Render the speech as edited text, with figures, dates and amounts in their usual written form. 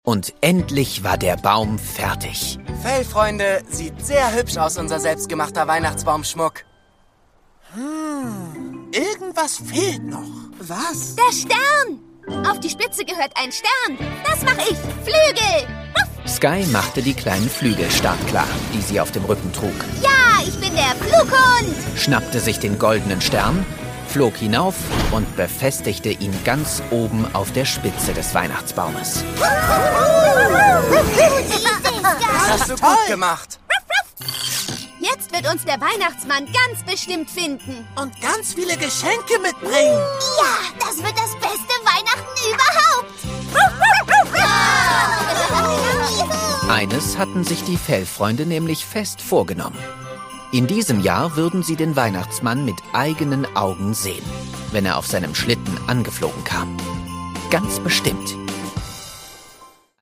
Und endlich war der Baum fertig. Fellfreunde, sieht sehr hübsch aus, unser selbstgemachter Weihnachtsbaumschmuck. Irgendwas fehlt noch. Was? Der Stern! Auf die Spitze gehört ein Stern. Das mache ich. Flügel! Sky machte die kleinen Flügel startklar, die sie auf dem Rücken trug. Ja, ich bin der Flughund! Schnappte sich den goldenen Stern, flog hinauf und befestigte ihn ganz oben auf der Spitze des Weihnachtsbaumes. Das hast du gut gemacht. Jetzt wird uns der Weihnachtsmann ganz bestimmt finden. Und ganz viele Geschenke mitbringen. Ja, das wird das beste Weihnachten überhaupt. Eines hatten sich die Fellfreunde nämlich fest vorgenommen. In diesem Jahr würden sie den Weihnachtsmann mit eigenen Augen sehen, wenn er auf seinem Schlitten angeflogen kam. Ganz bestimmt.